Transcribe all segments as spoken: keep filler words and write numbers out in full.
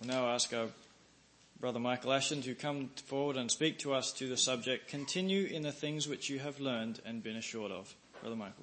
now ask our Brother Michael Ashton to come forward and speak to us to the subject, Continue in the Things Which You Have Learned and Been Assured of. Brother Michael.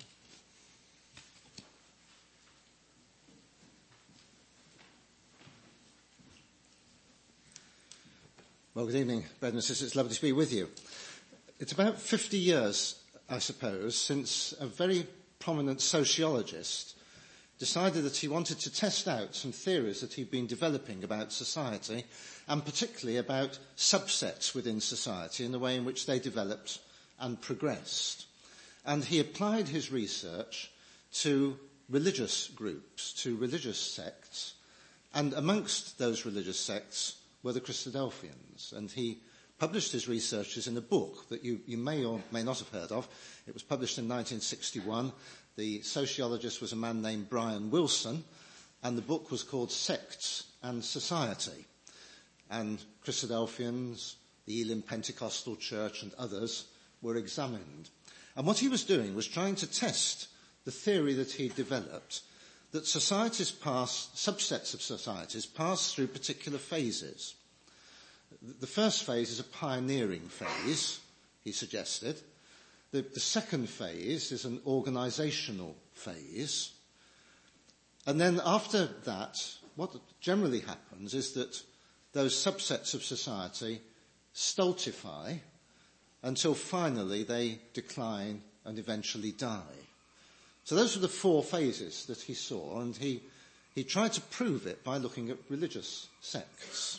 Well, good evening, brothers and sisters. It's lovely to be with you. It's about fifty years, I suppose, since a very prominent sociologist decided that he wanted to test out some theories that he'd been developing about society, and particularly about subsets within society and the way in which they developed and progressed. And he applied his research to religious groups, to religious sects, and amongst those religious sects were the Christadelphians. And he published his researches in a book that you, you may or may not have heard of. It was published in nineteen sixty-one. The sociologist was a man named Brian Wilson, and the book was called Sects and Society. And Christadelphians, the Elim Pentecostal Church and others were examined. And what he was doing was trying to test the theory that he developed, that societies pass, subsets of societies pass through particular phases. The first phase is a pioneering phase, he suggested. The, the second phase is an organisational phase. And then after that, what generally happens is that those subsets of society stultify until finally they decline and eventually die. So those were the four phases that he saw, and he, he tried to prove it by looking at religious sects.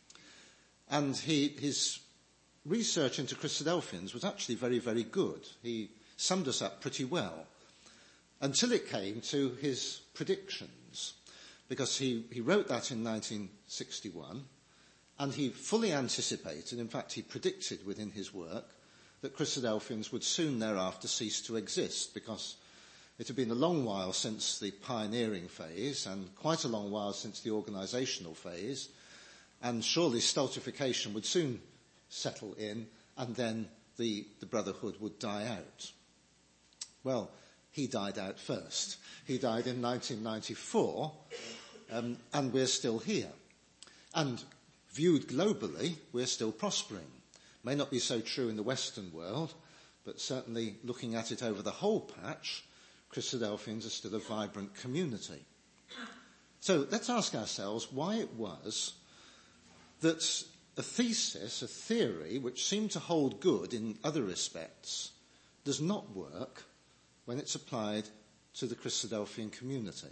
And he, his research into Christadelphians was actually very, very good. He summed us up pretty well until it came to his predictions, because he, he wrote that in nineteen sixty-one, and he fully anticipated, in fact he predicted within his work, that Christadelphians would soon thereafter cease to exist, because it had been a long while since the pioneering phase and quite a long while since the organisational phase, and surely stultification would soon settle in and then the, the brotherhood would die out. Well, he died out first. He died in nineteen ninety-four, um, and we're still here. And viewed globally, we're still prospering. May not be so true in the Western world, but certainly looking at it over the whole patch, Christadelphians are still a vibrant community. So let's ask ourselves why it was that a thesis, a theory, which seemed to hold good in other respects, does not work when it's applied to the Christadelphian community.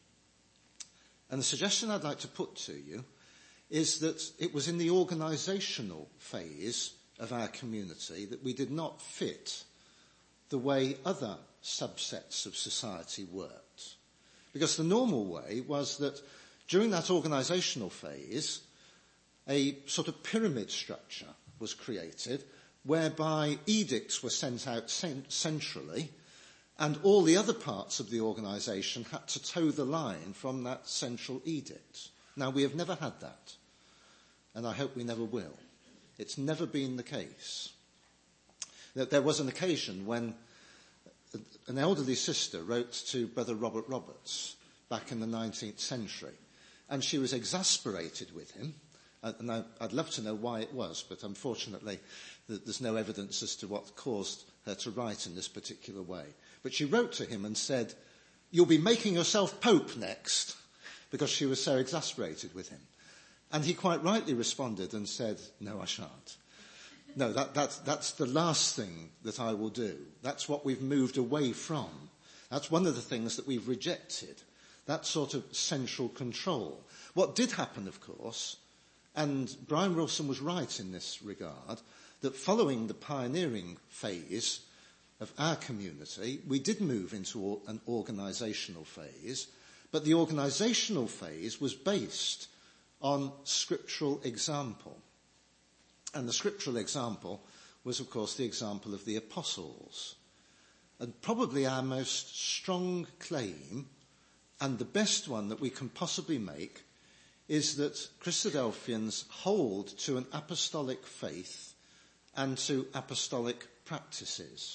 And the suggestion I'd like to put to you is that it was in the organisational phase of our community that we did not fit the way other subsets of society worked. Because the normal way was that during that organisational phase, a sort of pyramid structure was created whereby edicts were sent out centrally, and all the other parts of the organisation had to toe the line from that central edict. Now, we have never had that, and I hope we never will. It's never been the case. There was an occasion when an elderly sister wrote to Brother Robert Roberts back in the nineteenth century, and she was exasperated with him, and I'd love to know why it was, but unfortunately there's no evidence as to what caused her to write in this particular way. But she wrote to him and said, "You'll be making yourself Pope next," because she was so exasperated with him. And he quite rightly responded and said, "No, I shan't. No, that, that, that's the last thing that I will do. That's what we've moved away from. That's one of the things that we've rejected, that sort of central control." What did happen, of course, and Brian Wilson was right in this regard, that following the pioneering phase of our community, we did move into an organisational phase, but the organisational phase was based on scriptural example. And the scriptural example was, of course, the example of the apostles. And probably our most strong claim, and the best one that we can possibly make, is that Christadelphians hold to an apostolic faith and to apostolic practices.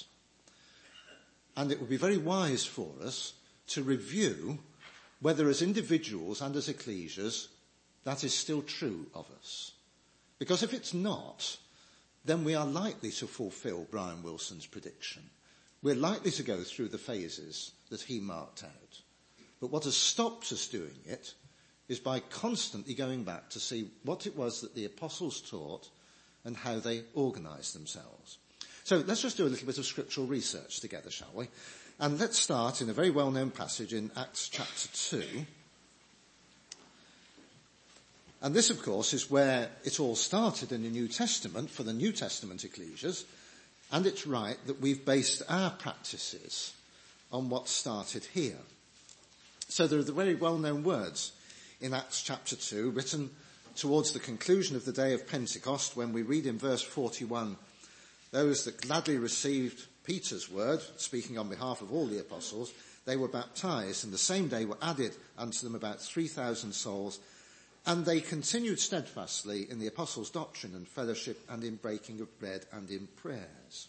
And it would be very wise for us to review whether as individuals and as ecclesias that is still true of us. Because if it's not, then we are likely to fulfill Brian Wilson's prediction. We're likely to go through the phases that he marked out. But what has stopped us doing it is by constantly going back to see what it was that the apostles taught and how they organised themselves. So let's just do a little bit of scriptural research together, shall we? And let's start in a very well-known passage in Acts chapter two. And this, of course, is where it all started in the New Testament for the New Testament ecclesias. And it's right that we've based our practices on what started here. So there are the very well-known words in Acts chapter two, written towards the conclusion of the day of Pentecost, when we read in verse forty-one, those that gladly received Peter's word, speaking on behalf of all the apostles, they were baptized, and the same day were added unto them about three thousand souls, and they continued steadfastly in the apostles' doctrine and fellowship, and in breaking of bread and in prayers.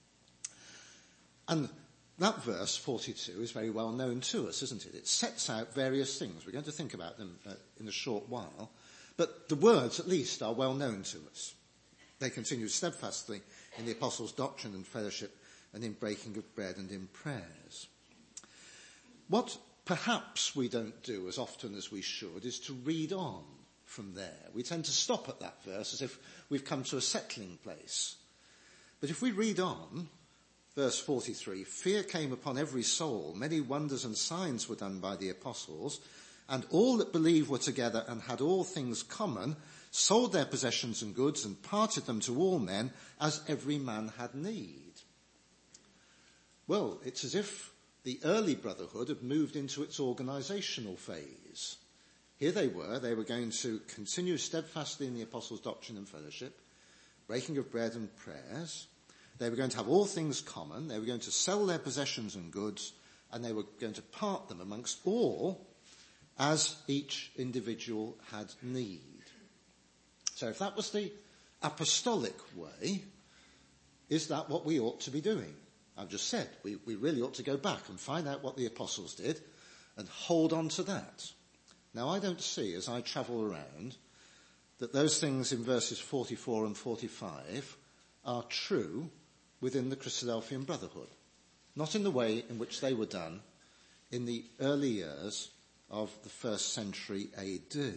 And that verse, forty-two, is very well known to us, isn't it? It sets out various things. We're going to think about them uh, in a short while. But the words, at least, are well known to us. They continued steadfastly in the apostles' doctrine and fellowship, and in breaking of bread and in prayers. What perhaps we don't do as often as we should is to read on from there. We tend to stop at that verse as if we've come to a settling place. But if we read on, verse forty-three, fear came upon every soul, many wonders and signs were done by the apostles, and all that believed were together and had all things common, sold their possessions and goods and parted them to all men as every man had need. Well, it's as if the early brotherhood had moved into its organisational phase. Here they were, they were going to continue steadfastly in the apostles' doctrine and fellowship, breaking of bread and prayers. They were going to have all things common, they were going to sell their possessions and goods, and they were going to part them amongst all as each individual had need. So if that was the apostolic way, is that what we ought to be doing? I've just said, we, we really ought to go back and find out what the apostles did and hold on to that. Now, I don't see, as I travel around, that those things in verses forty-four and forty-five are true within the Christadelphian Brotherhood. Not in the way in which they were done in the early years of the first century A D.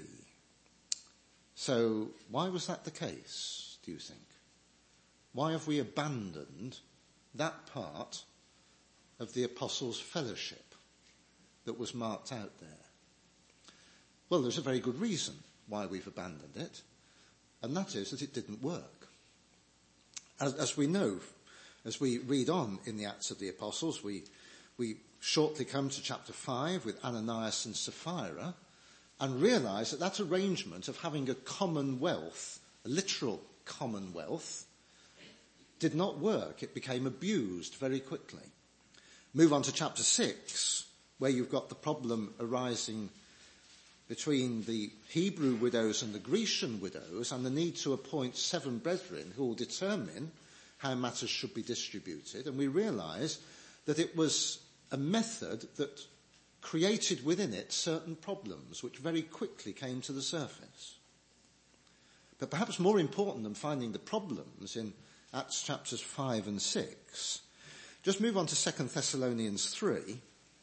So, why was that the case, do you think? Why have we abandoned that part of the apostles' fellowship that was marked out there? Well, there's a very good reason why we've abandoned it, and that is that it didn't work. As, as we know, as we read on in the Acts of the Apostles, we, we shortly come to chapter five with Ananias and Sapphira, and realise that that arrangement of having a commonwealth, a literal commonwealth, did not work. It became abused very quickly. Move on to chapter six, where you've got the problem arising between the Hebrew widows and the Grecian widows, and the need to appoint seven brethren who will determine how matters should be distributed. And we realise that it was a method that created within it certain problems which very quickly came to the surface. But perhaps more important than finding the problems in Acts chapters five and six, just move on to Second Thessalonians three.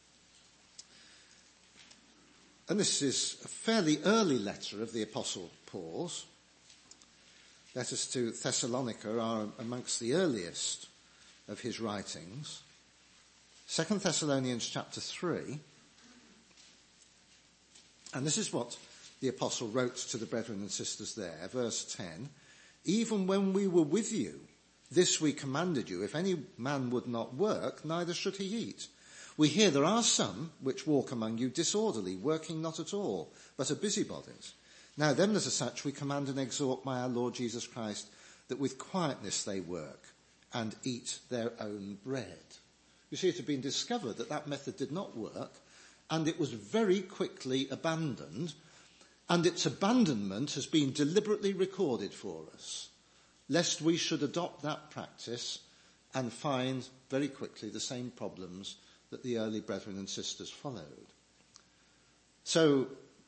And this is a fairly early letter of the Apostle Paul's. Letters to Thessalonica are amongst the earliest of his writings. Second Thessalonians chapter three. And this is what the apostle wrote to the brethren and sisters there, verse ten. Even when we were with you, this we commanded you, if any man would not work, neither should he eat. We hear there are some which walk among you disorderly, working not at all, but are busybodies. Now them that are such we command and exhort by our Lord Jesus Christ, that with quietness they work and eat their own bread. You see, it had been discovered that that method did not work, and it was very quickly abandoned, and its abandonment has been deliberately recorded for us, lest we should adopt that practice and find very quickly the same problems that the early brethren and sisters followed. So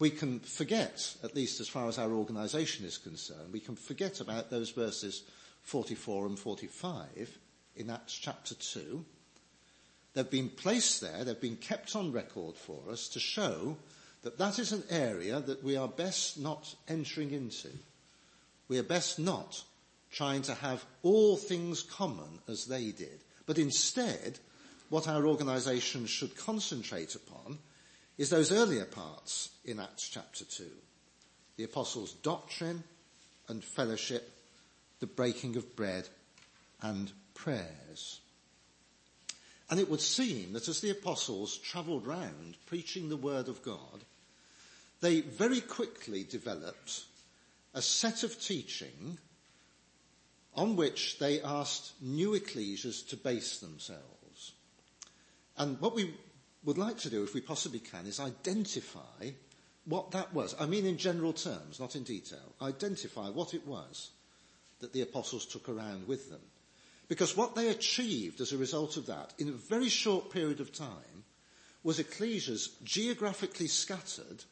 we can forget, at least as far as our organisation is concerned, we can forget about those verses forty-four and forty-five in Acts chapter two. They've been placed there, they've been kept on record for us to show that that is an area that we are best not entering into. We are best not trying to have all things common as they did, but instead what our organisation should concentrate upon is those earlier parts in Acts chapter two. The apostles' doctrine and fellowship, the breaking of bread and prayers. And it would seem that as the apostles travelled round preaching the word of God, they very quickly developed a set of teaching on which they asked new ecclesias to base themselves. And what we would like to do, if we possibly can, is identify what that was. I mean in general terms, not in detail. Identify what it was that the apostles took around with them. Because what they achieved as a result of that, in a very short period of time, was ecclesias geographically scattered,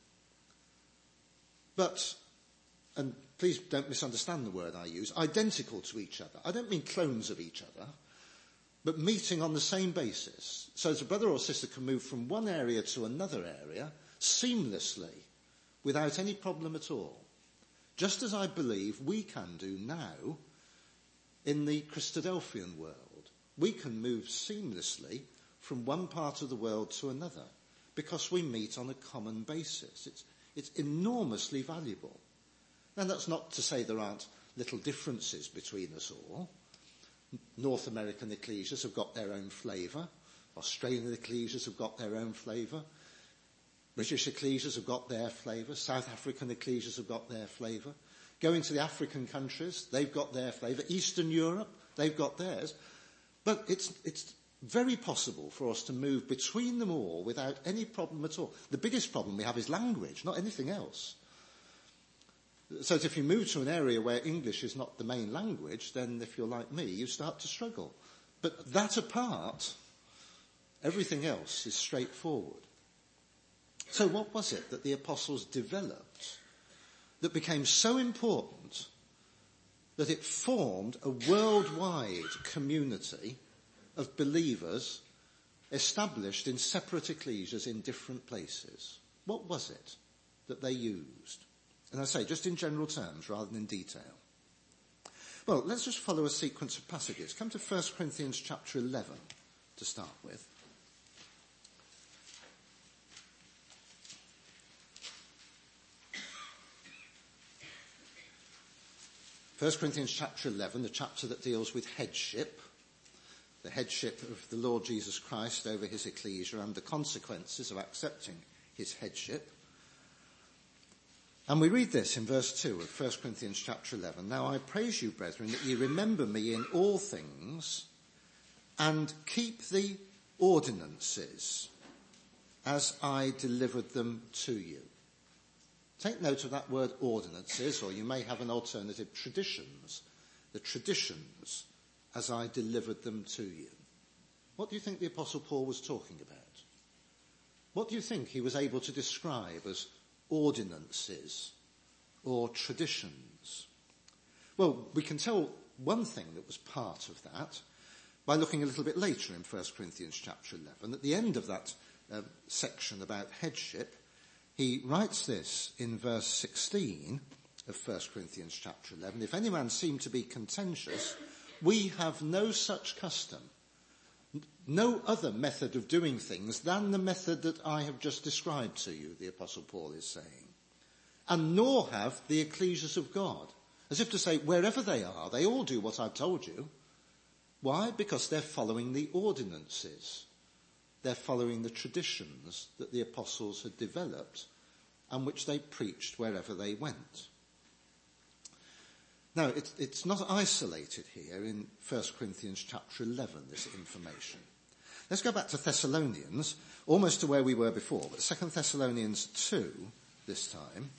but, and please don't misunderstand the word I use, identical to each other. I don't mean clones of each other, but meeting on the same basis. So that a brother or sister can move from one area to another area seamlessly, without any problem at all. Just as I believe we can do now in the Christadelphian world. We can move seamlessly from one part of the world to another because we meet on a common basis. It's, it's enormously valuable. And that's not to say there aren't little differences between us all. North American ecclesias have got their own flavour. Australian ecclesias have got their own flavour. British ecclesias have got their flavour. South African ecclesias have got their flavour. Going to the African countries, they've got their flavour. Eastern Europe, they've got theirs. But it's, it's very possible for us to move between them all without any problem at all. The biggest problem we have is language, not anything else. So that if you move to an area where English is not the main language, then if you're like me, you start to struggle. But that apart, everything else is straightforward. So what was it that the apostles developed that became so important that it formed a worldwide community of believers established in separate ecclesias in different places? What was it that they used? And I say, just in general terms rather than in detail. Well, let's just follow a sequence of passages. Come to First Corinthians chapter eleven to start with. First Corinthians chapter eleven, the chapter that deals with headship, the headship of the Lord Jesus Christ over his ecclesia and the consequences of accepting his headship. And we read this in verse two of First Corinthians chapter eleven. Now I praise you, brethren, that ye remember me in all things and keep the ordinances as I delivered them to you. Take note of that word ordinances, or you may have an alternative, traditions. The traditions as I delivered them to you. What do you think the Apostle Paul was talking about? What do you think he was able to describe as ordinances or traditions? Well, we can tell one thing that was part of that by looking a little bit later in First Corinthians chapter eleven. At the end of that uh, section about headship, he writes this in verse sixteen of First Corinthians chapter eleven. If any man seem to be contentious, we have no such custom, no other method of doing things than the method that I have just described to you, the Apostle Paul is saying. And nor have the ecclesias of God. As if to say, wherever they are, they all do what I've told you. Why? Because they're following the ordinances. They're following the traditions that the apostles had developed and which they preached wherever they went. Now, it's, it's not isolated here in First Corinthians chapter eleven, this information. Let's go back to Thessalonians, almost to where we were before, but Second Thessalonians two this time.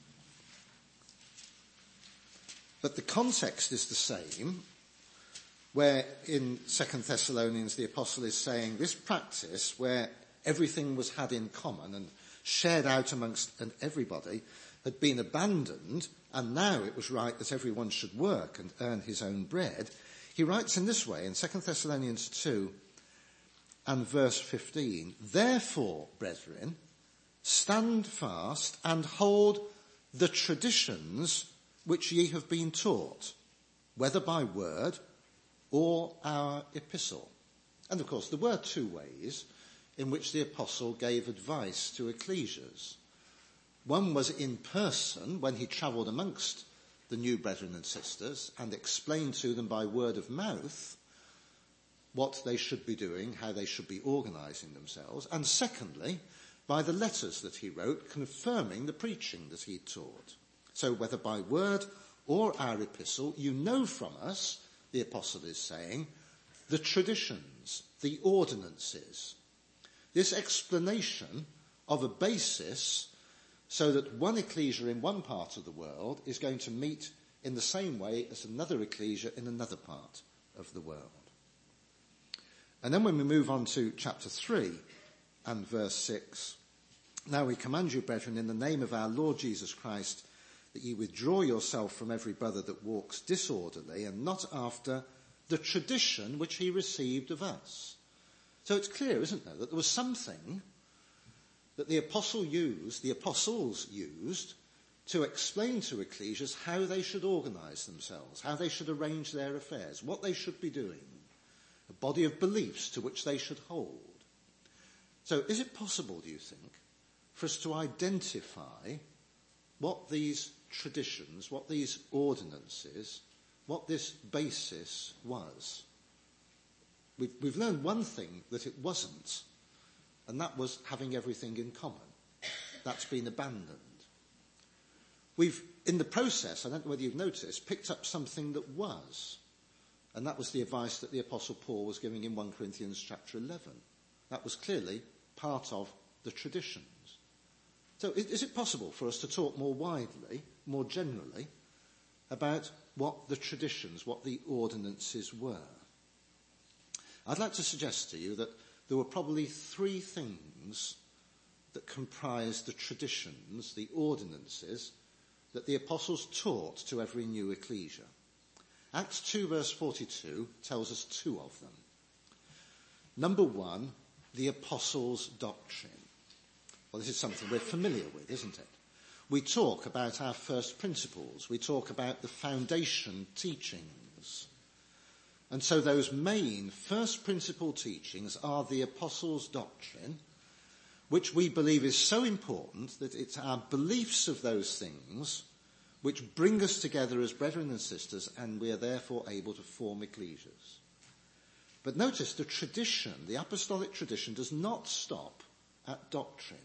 But the context is the same, where in Second Thessalonians the apostle is saying this practice where everything was had in common and shared out amongst and everybody, had been abandoned, and now it was right that everyone should work and earn his own bread, he writes in this way in Second Thessalonians two and verse fifteen, "Therefore, brethren, stand fast and hold the traditions which ye have been taught, whether by word or our epistle." And of course, there were two ways in which the apostle gave advice to ecclesias. One was in person, when he travelled amongst the new brethren and sisters and explained to them by word of mouth what they should be doing, how they should be organising themselves. And secondly, by the letters that he wrote confirming the preaching that he taught. So whether by word or our epistle, you know from us, the apostle is saying, the traditions, the ordinances, this explanation of a basis so that one ecclesia in one part of the world is going to meet in the same way as another ecclesia in another part of the world. And then when we move on to chapter three and verse six, "Now we command you, brethren, in the name of our Lord Jesus Christ, that ye withdraw yourself from every brother that walks disorderly and not after the tradition which he received of us." So it's clear, isn't there, that there was something that the apostle used, the apostles used, to explain to ecclesias how they should organise themselves, how they should arrange their affairs, what they should be doing, a body of beliefs to which they should hold. So is it possible, do you think, for us to identify what these traditions, what these ordinances, what this basis was? We've, we've learned one thing that it wasn't, and that was having everything in common. That's been abandoned. We've, in the process, I don't know whether you've noticed, picked up something that was, and that was the advice that the Apostle Paul was giving in First Corinthians chapter eleven. That was clearly part of the traditions. So is it possible for us to talk more widely, more generally, about what the traditions, what the ordinances were? I'd like to suggest to you that there were probably three things that comprised the traditions, the ordinances, that the apostles taught to every new ecclesia. Acts two verse forty-two tells us two of them. Number one, the apostles' doctrine. Well, this is something we're familiar with, isn't it? We talk about our first principles. We talk about the foundation teachings. And so those main first principle teachings are the apostles' doctrine, which we believe is so important that it's our beliefs of those things which bring us together as brethren and sisters, and we are therefore able to form ecclesias. But notice the tradition, the apostolic tradition, does not stop at doctrine.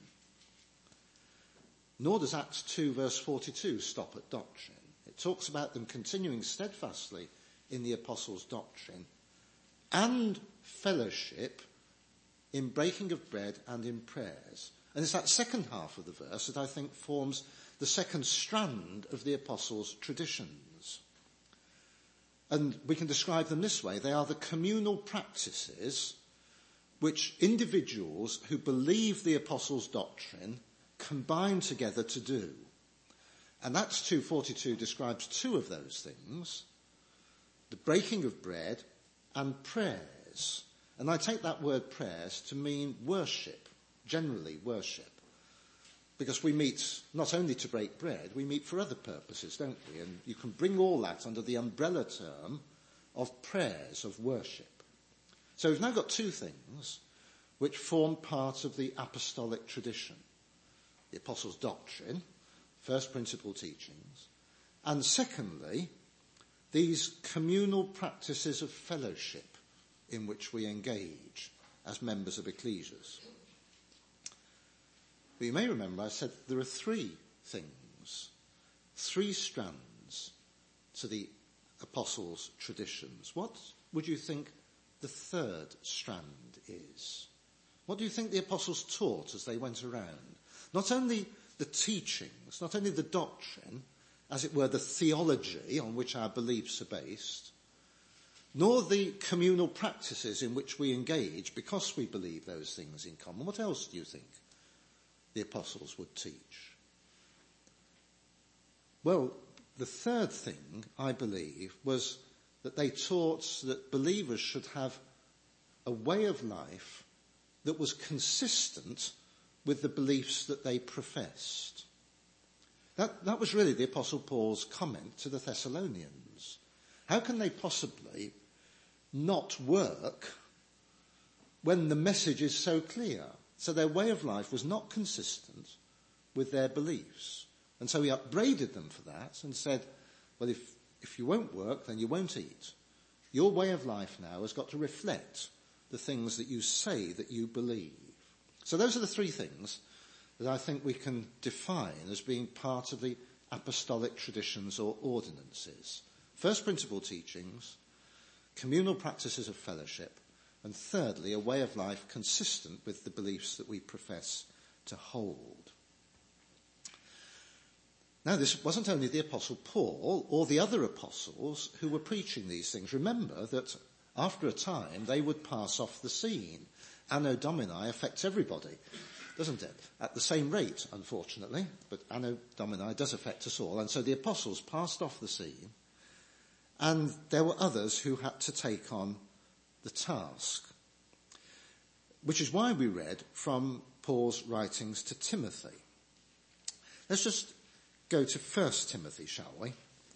Nor does Acts two verse forty-two stop at doctrine. It talks about them continuing steadfastly in the apostles' doctrine and fellowship in breaking of bread and in prayers. And it's that second half of the verse that I think forms the second strand of the apostles' traditions. And we can describe them this way. They are the communal practices which individuals who believe the apostles' doctrine combine together to do. And Acts two forty-two describes two of those things: the breaking of bread and prayers. And I take that word prayers to mean worship, generally worship. Because we meet not only to break bread, we meet for other purposes, don't we? And you can bring all that under the umbrella term of prayers, of worship. So we've now got two things which form part of the apostolic tradition. The apostles' doctrine, first principle teachings, and secondly, these communal practices of fellowship in which we engage as members of ecclesias. But you may remember I said there are three things, three strands to the apostles' traditions. What would you think the third strand is? What do you think the apostles taught as they went around? Not only the teachings, not only the doctrine, as it were the theology on which our beliefs are based, nor the communal practices in which we engage because we believe those things in common. What else do you think the apostles would teach? Well, the third thing, I believe, was that they taught that believers should have a way of life that was consistent with the beliefs that they professed. That, that was really the Apostle Paul's comment to the Thessalonians. How can they possibly not work when the message is so clear? So their way of life was not consistent with their beliefs. And so he upbraided them for that and said, well, if, if you won't work, then you won't eat. Your way of life now has got to reflect the things that you say that you believe. So those are the three things that I think we can define as being part of the apostolic traditions or ordinances. First principle teachings, communal practices of fellowship, and thirdly, a way of life consistent with the beliefs that we profess to hold. Now, this wasn't only the Apostle Paul or the other apostles who were preaching these things. Remember that after a time, they would pass off the scene. Anno Domini affects everybody, doesn't it? At the same rate, unfortunately, but Anno Domini does affect us all. And so the apostles passed off the scene, and there were others who had to take on the task, which is why we read from Paul's writings to Timothy. Let's just go to First Timothy, shall we?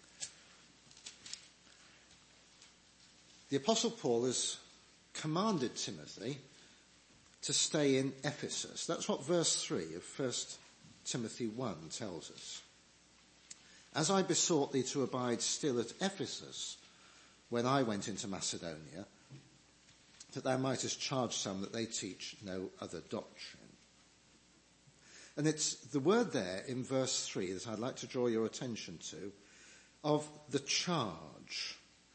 The Apostle Paul has commanded Timothy to stay in Ephesus. That's what verse three of First Timothy one tells us. As I besought thee to abide still at Ephesus when I went into Macedonia, that thou mightest charge some that they teach no other doctrine. And it's the word there in verse three that I'd like to draw your attention to, of the charge.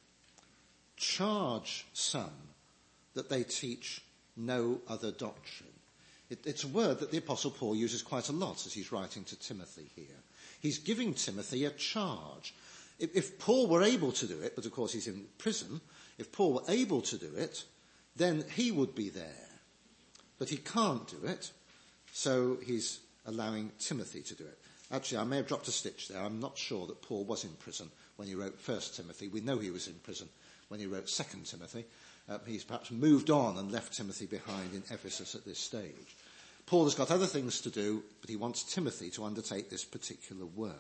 Charge some that they teach no other doctrine. It, it's a word that the Apostle Paul uses quite a lot as he's writing to Timothy here. He's giving Timothy a charge. If, if Paul were able to do it, but of course he's in prison, if Paul were able to do it, then he would be there. But he can't do it, so he's allowing Timothy to do it. Actually, I may have dropped a stitch there. I'm not sure that Paul was in prison when he wrote First Timothy. We know he was in prison when he wrote Second Timothy. Uh, he's perhaps moved on and left Timothy behind in Ephesus at this stage. Paul has got other things to do, but he wants Timothy to undertake this particular work.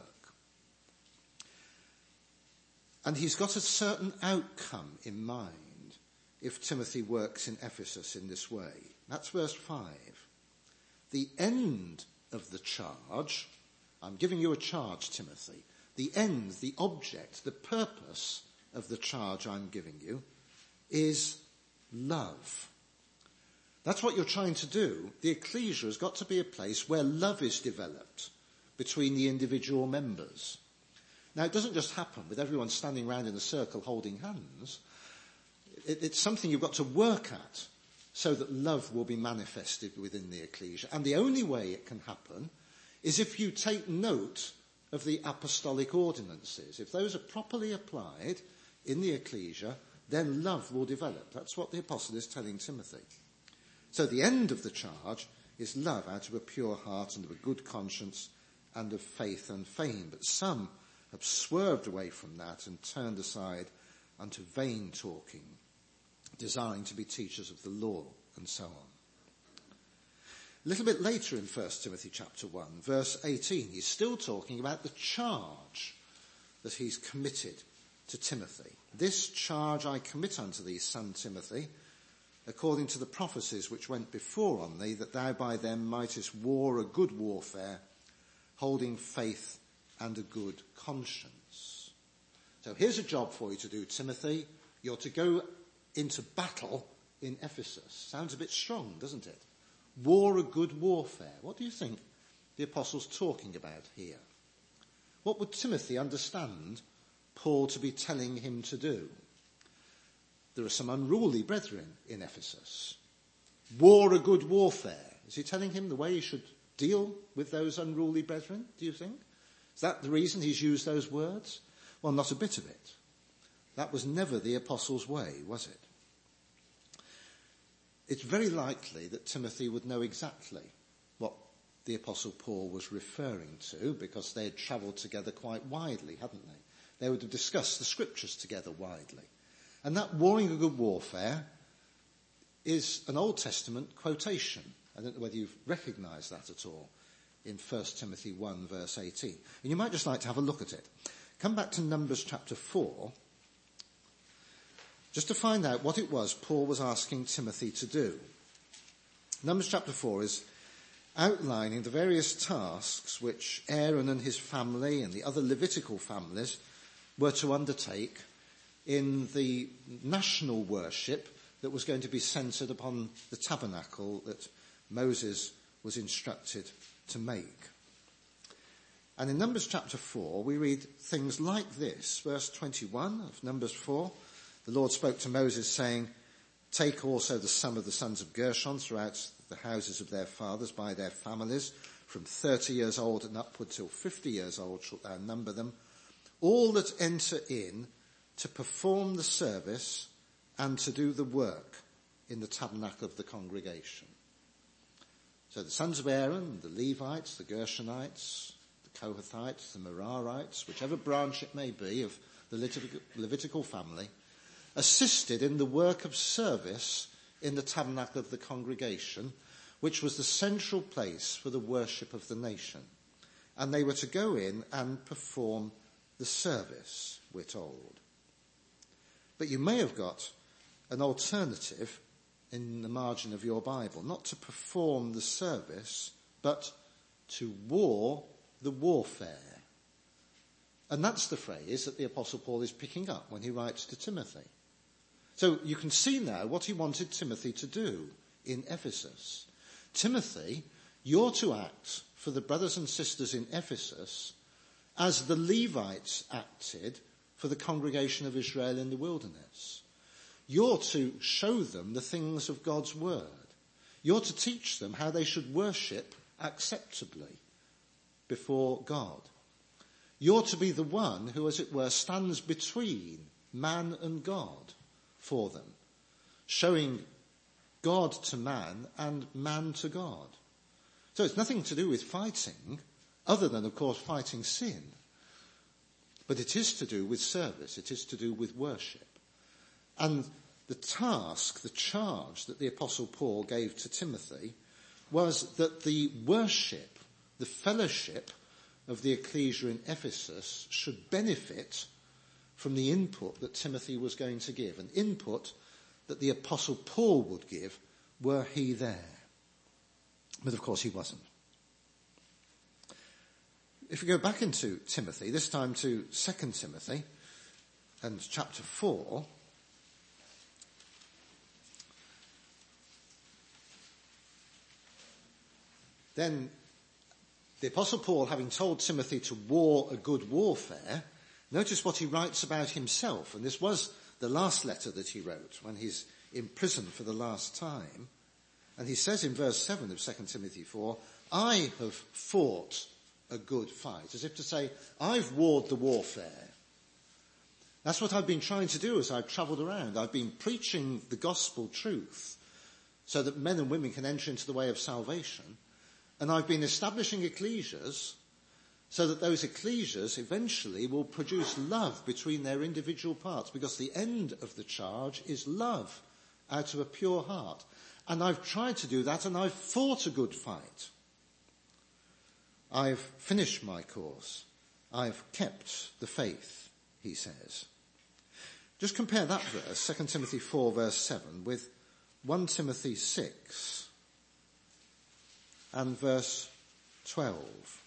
And he's got a certain outcome in mind if Timothy works in Ephesus in this way. That's verse five. The end of the charge, I'm giving you a charge, Timothy. The end, the object, the purpose of the charge I'm giving you is love. That's what you're trying to do. The ecclesia has got to be a place where love is developed between the individual members. Now, it doesn't just happen with everyone standing around in a circle holding hands. It, it's something you've got to work at so that love will be manifested within the ecclesia. And the only way it can happen is if you take note of the apostolic ordinances. If those are properly applied in the ecclesia, then love will develop. That's what the apostle is telling Timothy. So the end of the charge is love out of a pure heart and of a good conscience and of faith and fame. But some have swerved away from that and turned aside unto vain talking, desiring to be teachers of the law, and so on. A little bit later in First Timothy chapter one, verse eighteen, he's still talking about the charge that he's committed to Timothy. This charge I commit unto thee, son Timothy, according to the prophecies which went before on thee, that thou by them mightest war a good warfare, holding faith and a good conscience. So here's a job for you to do, Timothy. You're to go into battle in Ephesus. Sounds a bit strong, doesn't it? War a good warfare. What do you think the apostle's talking about here? What would Timothy understand Paul to be telling him to do? There are some unruly brethren in Ephesus. War a good warfare. Is he telling him the way he should deal with those unruly brethren, do you think? Is that the reason he's used those words? Well, not a bit of it. That was never the apostle's way, was it? It's very likely that Timothy would know exactly what the Apostle Paul was referring to, because they had travelled together quite widely, hadn't they? They would have discussed the scriptures together widely. And that warring a good warfare is an Old Testament quotation. I don't know whether you've recognised that at all in First Timothy one verse eighteen. And you might just like to have a look at it. Come back to Numbers chapter four, just to find out what it was Paul was asking Timothy to do. Numbers chapter four is outlining the various tasks which Aaron and his family and the other Levitical families were to undertake in the national worship that was going to be centred upon the tabernacle that Moses was instructed to make. And in Numbers chapter four, we read things like this. Verse twenty-one of Numbers four, the Lord spoke to Moses saying, "Take also the sum of the sons of Gershon throughout the houses of their fathers by their families, from thirty years old and upward till fifty years old shalt thou number them, all that enter in to perform the service and to do the work in the tabernacle of the congregation." So the sons of Aaron, the Levites, the Gershonites, the Kohathites, the Merarites, whichever branch it may be of the Levitical family, assisted in the work of service in the tabernacle of the congregation, which was the central place for the worship of the nation. And they were to go in and perform the service, we're told. But you may have got an alternative in the margin of your Bible, not to perform the service, but to war the warfare. And that's the phrase that the Apostle Paul is picking up when he writes to Timothy. So you can see now what he wanted Timothy to do in Ephesus. Timothy, you're to act for the brothers and sisters in Ephesus as the Levites acted for the congregation of Israel in the wilderness. You're to show them the things of God's word. You're to teach them how they should worship acceptably before God. You're to be the one who, as it were, stands between man and God for them, showing God to man and man to God. So it's nothing to do with fighting, other than, of course, fighting sin. But it is to do with service. It is to do with worship. And the task, the charge that the Apostle Paul gave to Timothy was that the worship, the fellowship of the ecclesia in Ephesus should benefit from the input that Timothy was going to give, an input that the Apostle Paul would give were he there. But of course he wasn't. If we go back into Timothy, this time to Second Timothy and chapter four, then the Apostle Paul, having told Timothy to war a good warfare, notice what he writes about himself. And this was the last letter that he wrote when he's in prison for the last time. And he says in verse seven of Second Timothy four, "I have fought a good fight," as if to say, I've warred the warfare. That's what I've been trying to do as I've travelled around. I've been preaching the gospel truth so that men and women can enter into the way of salvation. And I've been establishing ecclesias so that those ecclesias eventually will produce love between their individual parts, because the end of the charge is love out of a pure heart. And I've tried to do that, and I've fought a good fight. I've finished my course. I've kept the faith, he says. Just compare that verse, Second Timothy four verse seven, with First Timothy six and verse twelve.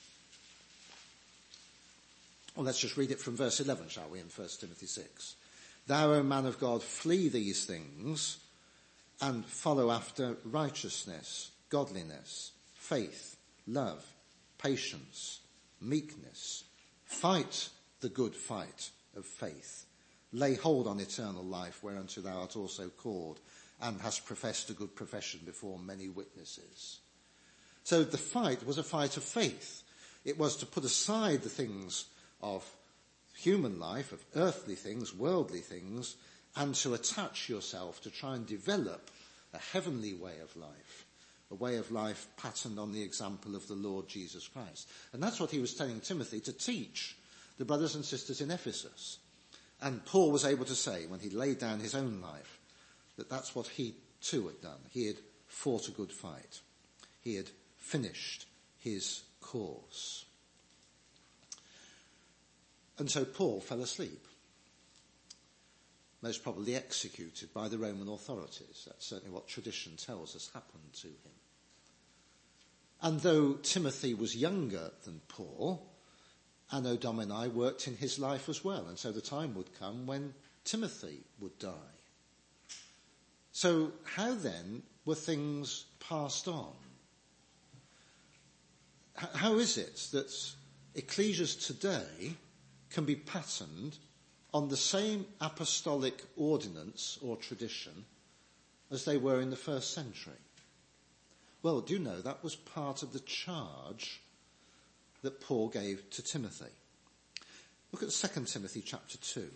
Well, let's just read it from verse eleven, shall we, in First Timothy six. "Thou, O man of God, flee these things and follow after righteousness, godliness, faith, love, patience, meekness. Fight the good fight of faith. Lay hold on eternal life, whereunto thou art also called, and hast professed a good profession before many witnesses." So the fight was a fight of faith. It was to put aside the things of human life, of earthly things, worldly things, and to attach yourself to try and develop a heavenly way of life, a way of life patterned on the example of the Lord Jesus Christ. And that's what he was telling Timothy to teach the brothers and sisters in Ephesus. And Paul was able to say, when he laid down his own life, that that's what he too had done. He had fought a good fight. He had finished his course. And so Paul fell asleep, most probably executed by the Roman authorities. That's certainly what tradition tells us happened to him. And though Timothy was younger than Paul, Anno Domini worked in his life as well, and so the time would come when Timothy would die. So how then were things passed on? How is it that ecclesias today can be patterned on the same apostolic ordinance or tradition as they were in the first century? Well, do you know that was part of the charge that Paul gave to Timothy? Look at Second Timothy chapter two.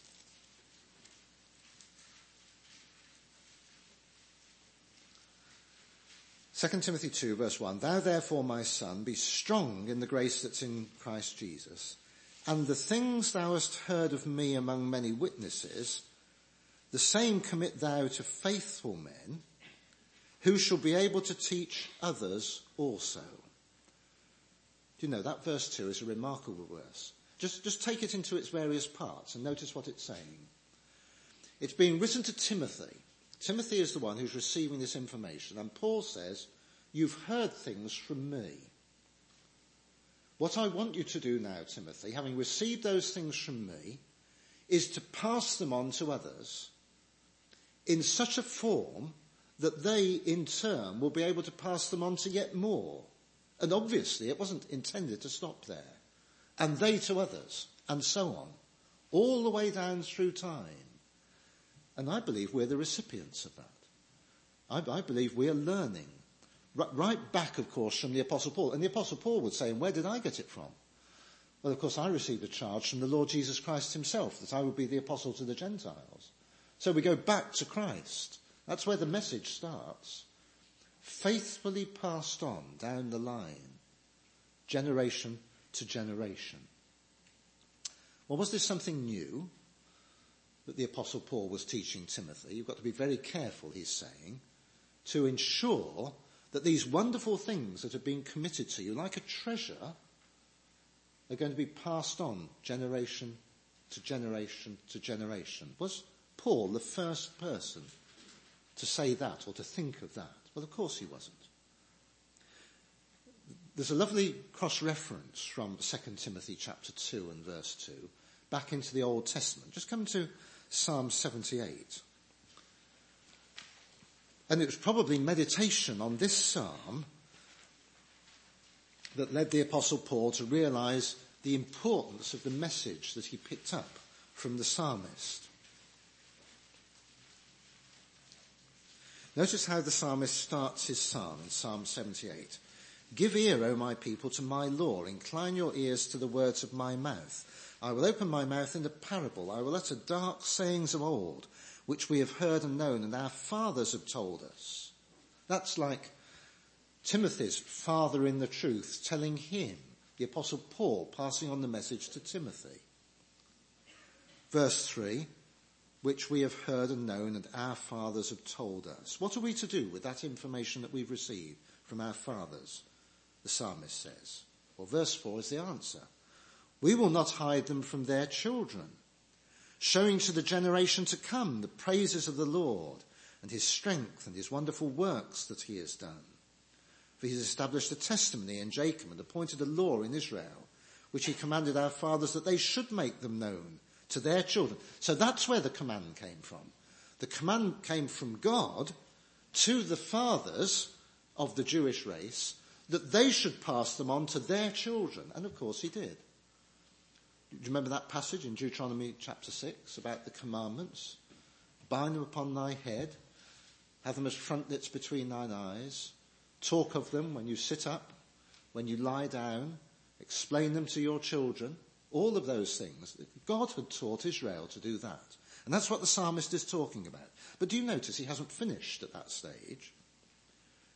Second Timothy two verse one, Thou therefore, my son, be strong in the grace that's in Christ Jesus, and the things thou hast heard of me among many witnesses, the same commit thou to faithful men, who shall be able to teach others also. Do you know, that verse two is a remarkable verse. Just, just take it into its various parts and notice what it's saying. It's being written to Timothy. Timothy is the one who's receiving this information, and Paul says, you've heard things from me. What I want you to do now, Timothy, having received those things from me, is to pass them on to others in such a form that they, in turn, will be able to pass them on to yet more. And obviously, it wasn't intended to stop there. And they to others, and so on, all the way down through time. And I believe we're the recipients of that. I, I believe we're learning. R- right back, of course, from the Apostle Paul. And the Apostle Paul would say, and where did I get it from? Well, of course, I received a charge from the Lord Jesus Christ himself, that I would be the apostle to the Gentiles. So we go back to Christ. That's where the message starts. Faithfully passed on down the line, generation to generation. Well, was this something new that the Apostle Paul was teaching Timothy? You've got to be very careful, he's saying, to ensure that these wonderful things that have been committed to you, like a treasure, are going to be passed on generation to generation to generation. Was Paul the first person to say that or to think of that? Well, of course he wasn't. There's a lovely cross-reference from Second Timothy chapter two and verse two back into the Old Testament. Just come to Psalm seventy-eight. And it was probably meditation on this psalm that led the Apostle Paul to realize the importance of the message that he picked up from the psalmist. Notice how the psalmist starts his psalm in Psalm seventy-eight. Give ear, O my people, to my law. Incline your ears to the words of my mouth. I will open my mouth in a parable. I will utter dark sayings of old, which we have heard and known, and our fathers have told us. That's like Timothy's father in the truth telling him, the Apostle Paul passing on the message to Timothy. Verse three, which we have heard and known and our fathers have told us. What are we to do with that information that we've received from our fathers? The psalmist says. Well, verse four is the answer. We will not hide them from their children, showing to the generation to come the praises of the Lord and his strength and his wonderful works that he has done. For he has established a testimony in Jacob and appointed a law in Israel, which he commanded our fathers that they should make them known to their children. So that's where the command came from. The command came from God to the fathers of the Jewish race that they should pass them on to their children. And of course he did. Do you remember that passage in Deuteronomy chapter six about the commandments? Bind them upon thy head, have them as frontlets between thine eyes, talk of them when you sit up, when you lie down, explain them to your children, all of those things. God had taught Israel to do that. And that's what the psalmist is talking about. But do you notice he hasn't finished at that stage?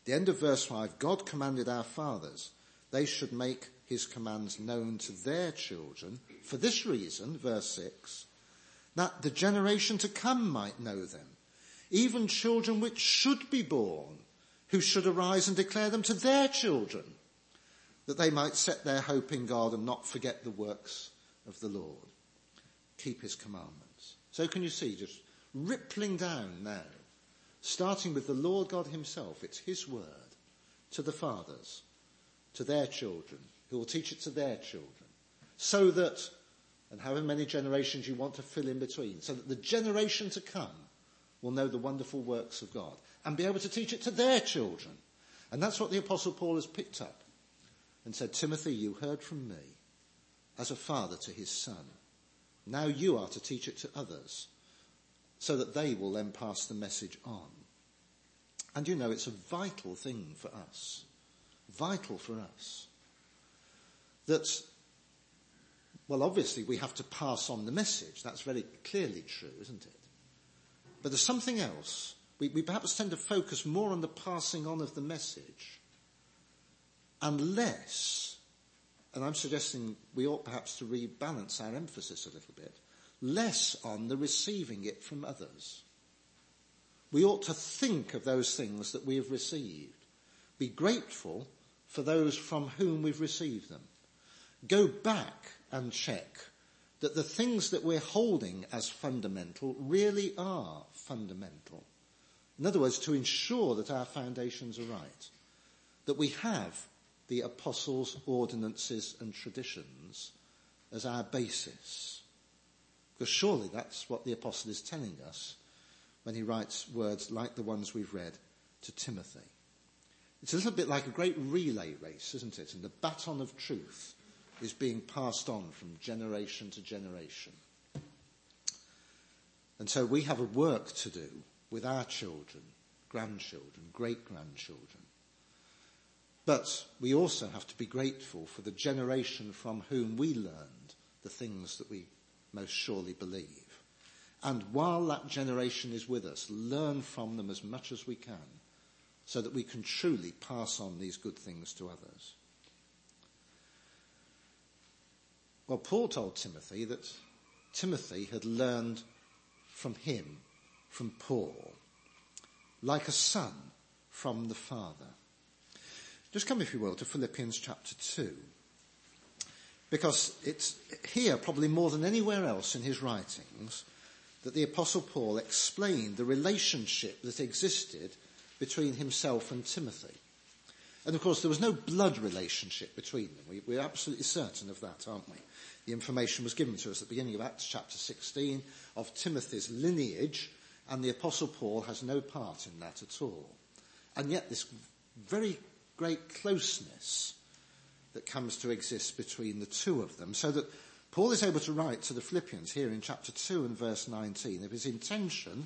the end of verse five, God commanded our fathers they should make his commands known to their children for this reason, verse six, that the generation to come might know them, even children which should be born, who should arise and declare them to their children, that they might set their hope in God and not forget the works of the Lord. Keep his commandments. So can you see, just rippling down now, starting with the Lord God himself, it's his word to the fathers, to their children, who will teach it to their children, so that, and however many generations you want to fill in between, so that the generation to come will know the wonderful works of God and be able to teach it to their children. And that's what the Apostle Paul has picked up and said, Timothy, you heard from me as a father to his son. Now you are to teach it to others so that they will then pass the message on. And you know, it's a vital thing for us, vital for us, that, well, obviously we have to pass on the message. That's very clearly true, isn't it? But there's something else. We, we perhaps tend to focus more on the passing on of the message and less, and I'm suggesting we ought perhaps to rebalance our emphasis a little bit, less on the receiving it from others. We ought to think of those things that we have received. Be grateful for those from whom we've received them. Go back and check that the things that we're holding as fundamental really are fundamental. In other words, to ensure that our foundations are right, that we have the apostles' ordinances and traditions as our basis. Because surely that's what the apostle is telling us when he writes words like the ones we've read to Timothy. It's a little bit like a great relay race, isn't it? And the baton of truth is being passed on from generation to generation. And so we have a work to do with our children, grandchildren, great-grandchildren. But we also have to be grateful for the generation from whom we learned the things that we most surely believe. And while that generation is with us, learn from them as much as we can so that we can truly pass on these good things to others. Well, Paul told Timothy that Timothy had learned from him, from Paul, like a son from the Father. Just come, if you will, to Philippians chapter two. Because it's here, probably more than anywhere else in his writings, that the Apostle Paul explained the relationship that existed between himself and Timothy. And of course, there was no blood relationship between them. We, we're absolutely certain of that, aren't we? The information was given to us at the beginning of Acts chapter sixteen of Timothy's lineage, and the Apostle Paul has no part in that at all. And yet this very great closeness that comes to exist between the two of them, so that Paul is able to write to the Philippians here in chapter two and verse nineteen of his intention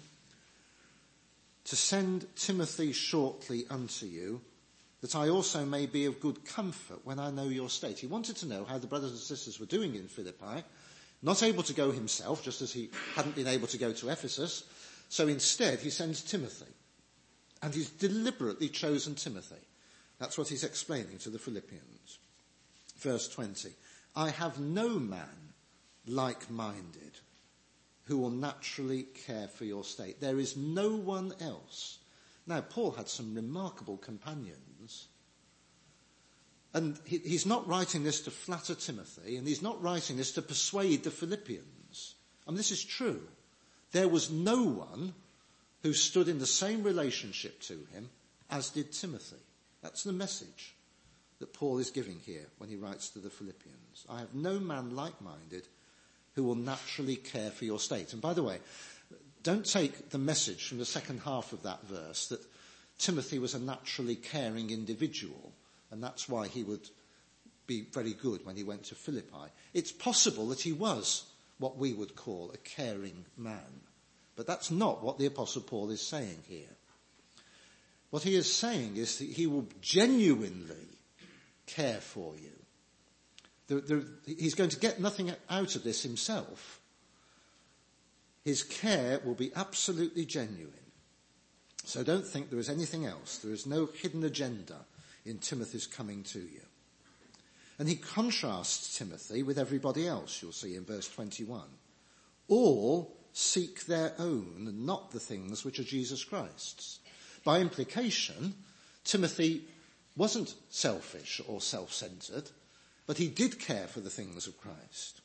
to send Timothy shortly unto you, that I also may be of good comfort when I know your state. He wanted to know how the brothers and sisters were doing in Philippi, not able to go himself, just as he hadn't been able to go to Ephesus. So instead he sends Timothy. And he's deliberately chosen Timothy. That's what he's explaining to the Philippians. Verse twenty, I have no man like-minded who will naturally care for your state. There is no one else. Now, Paul had some remarkable companions. And he, he's not writing this to flatter Timothy, and he's not writing this to persuade the Philippians. And this is true. There was no one who stood in the same relationship to him as did Timothy. That's the message that Paul is giving here when he writes to the Philippians. I have no man like-minded who will naturally care for your state. And by the way, don't take the message from the second half of that verse that Timothy was a naturally caring individual, and that's why he would be very good when he went to Philippi. It's possible that he was what we would call a caring man, but that's not what the Apostle Paul is saying here. What he is saying is that he will genuinely care for you. The, the, he's going to get nothing out of this himself. His care will be absolutely genuine. So don't think there is anything else. There is no hidden agenda in Timothy's coming to you. And he contrasts Timothy with everybody else, you'll see in verse twenty-one. All seek their own and not the things which are Jesus Christ's. By implication, Timothy wasn't selfish or self-centered, but he did care for the things of Christ.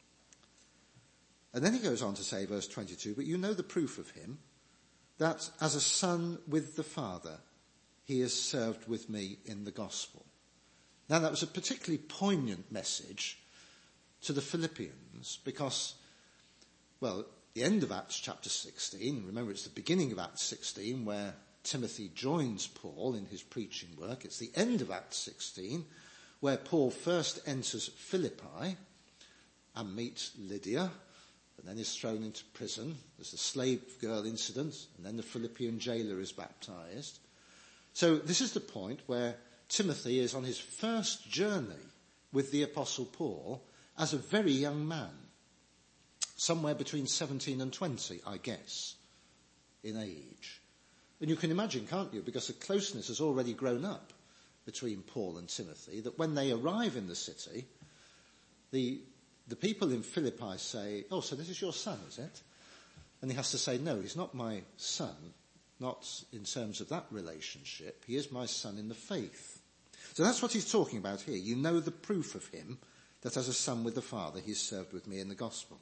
And then he goes on to say, verse twenty-two, but you know the proof of him, that as a son with the Father, he has served with me in the gospel. Now that was a particularly poignant message to the Philippians because, well, at the end of Acts chapter sixteen, remember it's the beginning of Acts sixteen where Timothy joins Paul in his preaching work. It's the end of Acts sixteen where Paul first enters Philippi and meets Lydia, and then is thrown into prison. There's the slave girl incident, and then the Philippian jailer is baptized. So this is the point where Timothy is on his first journey with the Apostle Paul as a very young man, somewhere between seventeen and twenty, I guess, in age. And you can imagine, can't you, because the closeness has already grown up between Paul and Timothy, that when they arrive in the city, the The people in Philippi say, oh, so this is your son, is it? And he has to say, no, he's not my son, not in terms of that relationship. He is my son in the faith. So that's what he's talking about here. You know the proof of him, that as a son with the Father, he's served with me in the gospel.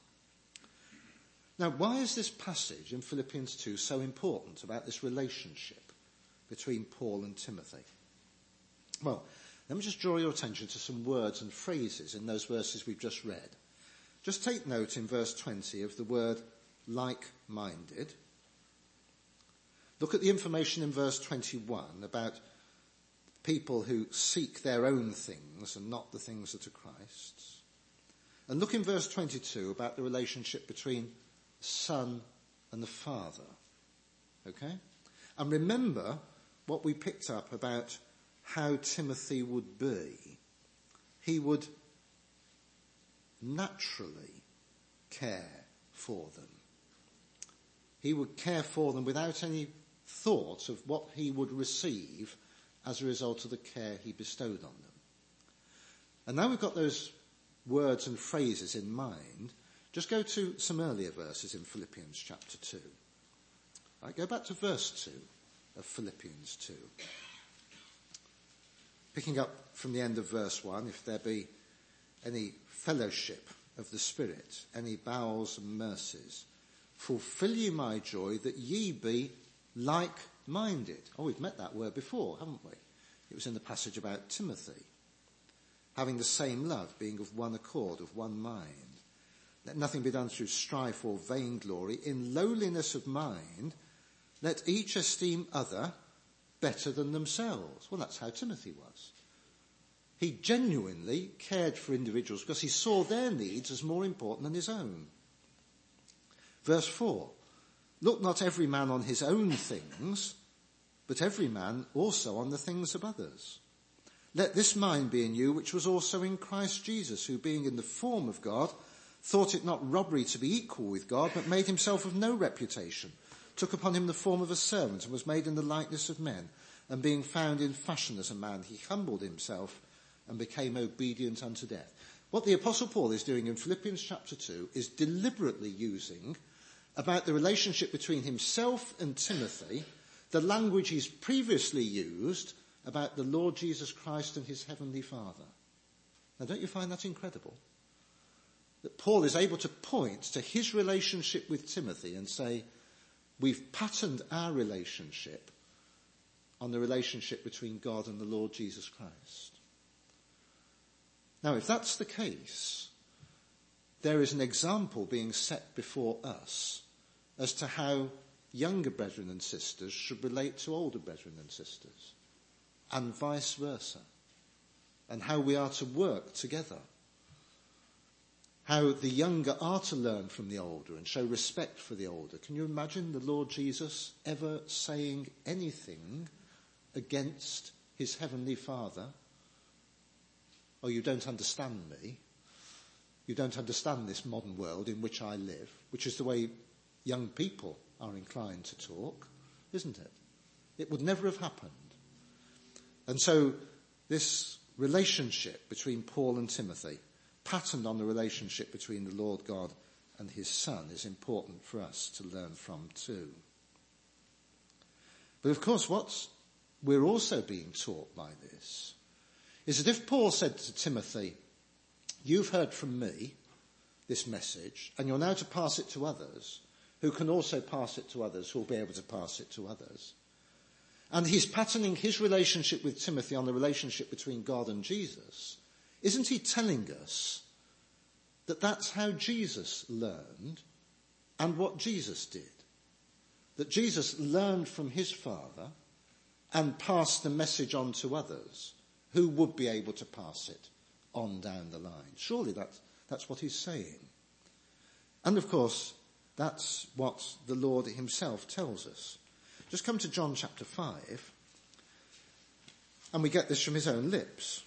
Now, why is this passage in Philippians two so important about this relationship between Paul and Timothy? Well, let me just draw your attention to some words and phrases in those verses we've just read. Just take note in verse twenty of the word like-minded. Look at the information in verse twenty-one about people who seek their own things and not the things that are Christ's. And look in verse twenty-two about the relationship between the Son and the Father. Okay? And remember what we picked up about how Timothy would be. He would naturally care for them. He would care for them without any thought of what he would receive as a result of the care he bestowed on them. And now we've got those words and phrases in mind, just go to some earlier verses in Philippians chapter two. Right, go back to verse two of Philippians two. Picking up from the end of verse one, if there be any fellowship of the Spirit, any bowels and mercies, fulfill ye my joy that ye be like-minded. Oh, we've met that word before, haven't we? It was in the passage about Timothy. Having the same love, being of one accord, of one mind. Let nothing be done through strife or vainglory. In lowliness of mind, let each esteem other better than themselves. Well, that's how Timothy was. He genuinely cared for individuals because he saw their needs as more important than his own. Verse four, look not every man on his own things, but every man also on the things of others. Let this mind be in you, which was also in Christ Jesus, who being in the form of God, thought it not robbery to be equal with God, but made himself of no reputation, took upon him the form of a servant, and was made in the likeness of men. And being found in fashion as a man, he humbled himself and became obedient unto death. What the Apostle Paul is doing in Philippians chapter two is deliberately using about the relationship between himself and Timothy, the language he's previously used about the Lord Jesus Christ and his heavenly Father. Now, don't you find that incredible? That Paul is able to point to his relationship with Timothy and say, we've patterned our relationship on the relationship between God and the Lord Jesus Christ. Now, if that's the case, there is an example being set before us as to how younger brethren and sisters should relate to older brethren and sisters, and vice versa, and how we are to work together. How the younger are to learn from the older and show respect for the older. Can you imagine the Lord Jesus ever saying anything against his heavenly Father? Oh, you don't understand me. You don't understand this modern world in which I live, which is the way young people are inclined to talk, isn't it? It would never have happened. And so this relationship between Paul and Timothy, patterned on the relationship between the Lord God and his Son, is important for us to learn from too. But of course, what we're also being taught by this is that if Paul said to Timothy, you've heard from me this message, and you're now to pass it to others, who can also pass it to others, who will be able to pass it to others. And he's patterning his relationship with Timothy on the relationship between God and Jesus. Isn't he telling us that that's how Jesus learned and what Jesus did? That Jesus learned from his Father and passed the message on to others who would be able to pass it on down the line. Surely that's, that's what he's saying. And of course, that's what the Lord himself tells us. Just come to John chapter five, and we get this from his own lips.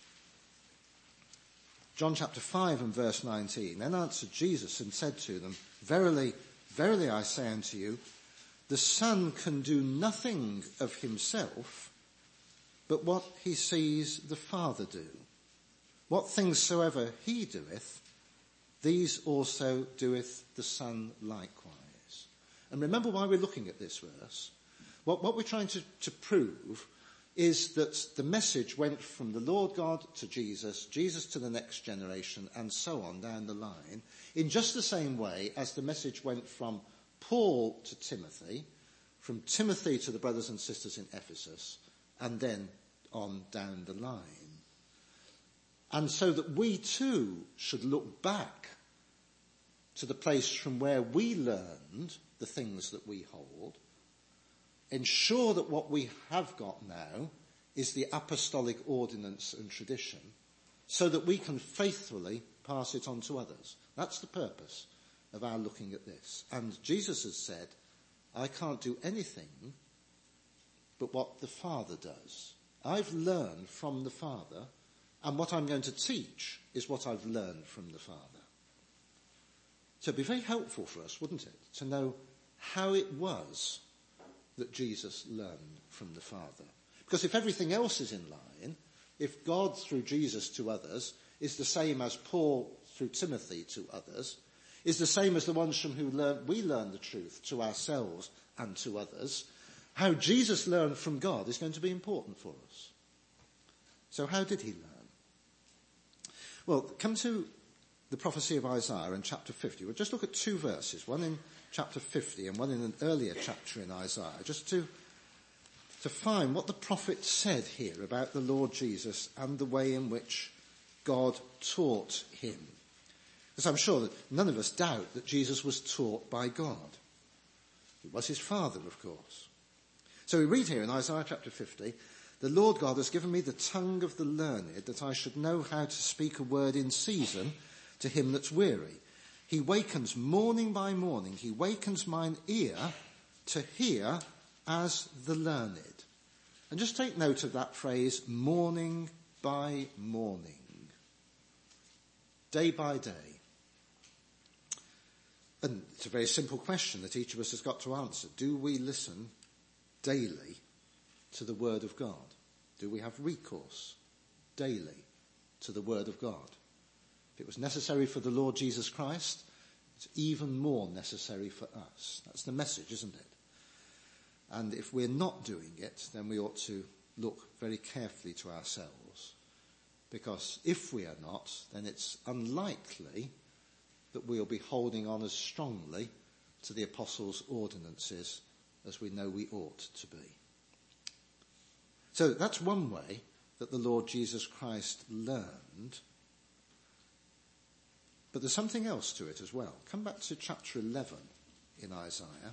John chapter five and verse nineteen. Then answered Jesus and said to them, Verily, verily I say unto you, the Son can do nothing of himself, but what he sees the Father do. What things soever he doeth, these also doeth the Son likewise. And remember why we're looking at this verse. What, what we're trying to, to prove is that the message went from the Lord God to Jesus, Jesus to the next generation, and so on down the line, in just the same way as the message went from Paul to Timothy, from Timothy to the brothers and sisters in Ephesus, and then on down the line. And so that we too should look back to the place from where we learned the things that we hold, ensure that what we have got now is the apostolic ordinance and tradition, so that we can faithfully pass it on to others. That's the purpose of our looking at this. And Jesus has said, I can't do anything but what the Father does. I've learned from the Father, and what I'm going to teach is what I've learned from the Father. So it'd be very helpful for us, wouldn't it, to know how it was that Jesus learned from the Father. Because if everything else is in line, if God through Jesus to others is the same as Paul through Timothy to others, is the same as the ones from whom learn, we learn the truth to ourselves and to others, how Jesus learned from God is going to be important for us. So how did he learn? Well, come to the prophecy of Isaiah in chapter fifty. We'll just look at two verses, one in chapter fifty and one in an earlier chapter in Isaiah, just to, to find what the prophet said here about the Lord Jesus and the way in which God taught him. Because I'm sure that none of us doubt that Jesus was taught by God. He was his Father, of course. So we read here in Isaiah chapter fifty, the Lord God has given me the tongue of the learned, that I should know how to speak a word in season to him that's weary. He wakens morning by morning, he wakens mine ear to hear as the learned. And just take note of that phrase, morning by morning. Day by day. And it's a very simple question that each of us has got to answer. Do we listen daily to the Word of God? Do we have recourse daily to the Word of God? If it was necessary for the Lord Jesus Christ, it's even more necessary for us. That's the message, isn't it? And if we're not doing it, then we ought to look very carefully to ourselves. Because if we are not, then it's unlikely that we'll be holding on as strongly to the apostles' ordinances as we know we ought to be. So that's one way that the Lord Jesus Christ learned. But there's something else to it as well. Come back to chapter eleven in Isaiah.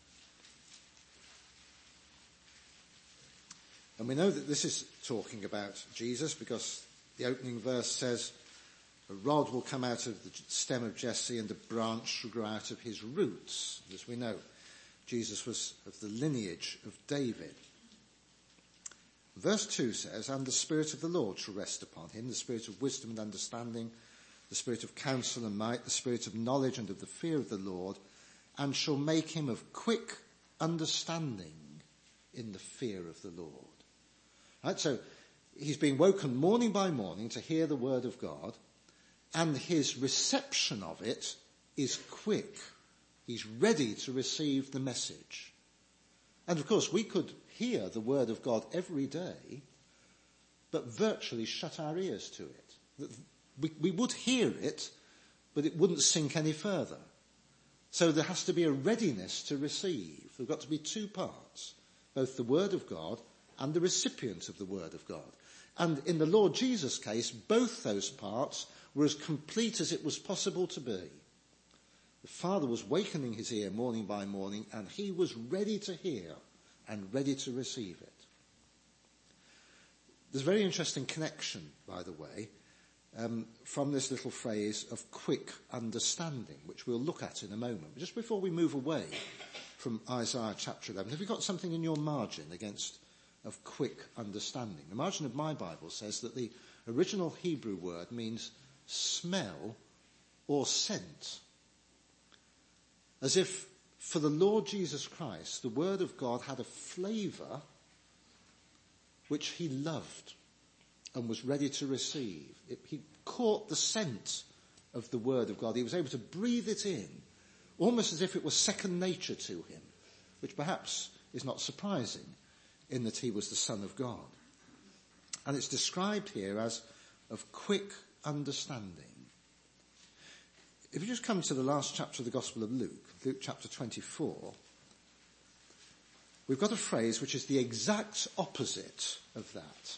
And we know that this is talking about Jesus because the opening verse says, a rod will come out of the stem of Jesse and a branch shall grow out of his roots. As we know, Jesus was of the lineage of David. Verse two says, and the Spirit of the Lord shall rest upon him, the Spirit of wisdom and understanding, the Spirit of counsel and might, the Spirit of knowledge and of the fear of the Lord, and shall make him of quick understanding in the fear of the Lord. Right? So he's being woken morning by morning to hear the word of God, and his reception of it is quick. He's ready to receive the message. And of course, we could hear the word of God every day, but virtually shut our ears to it. We, we would hear it, but it wouldn't sink any further. So there has to be a readiness to receive. There have got to be two parts, both the word of God and the recipient of the word of God. And in the Lord Jesus' case, both those parts were as complete as it was possible to be. The Father was wakening his ear morning by morning, and he was ready to hear and ready to receive it. There's a very interesting connection, by the way, um, from this little phrase of quick understanding, which we'll look at in a moment. But just before we move away from Isaiah chapter eleven, have you got something in your margin against of quick understanding? The margin of my Bible says that the original Hebrew word means smell or scent. As if for the Lord Jesus Christ, the word of God had a flavour which he loved and was ready to receive. It, he caught the scent of the word of God. He was able to breathe it in, almost as if it was second nature to him, which perhaps is not surprising in that he was the Son of God. And it's described here as of quick understanding. If you just come to the last chapter of the Gospel of Luke, Luke chapter twenty-four, we've got a phrase which is the exact opposite of that.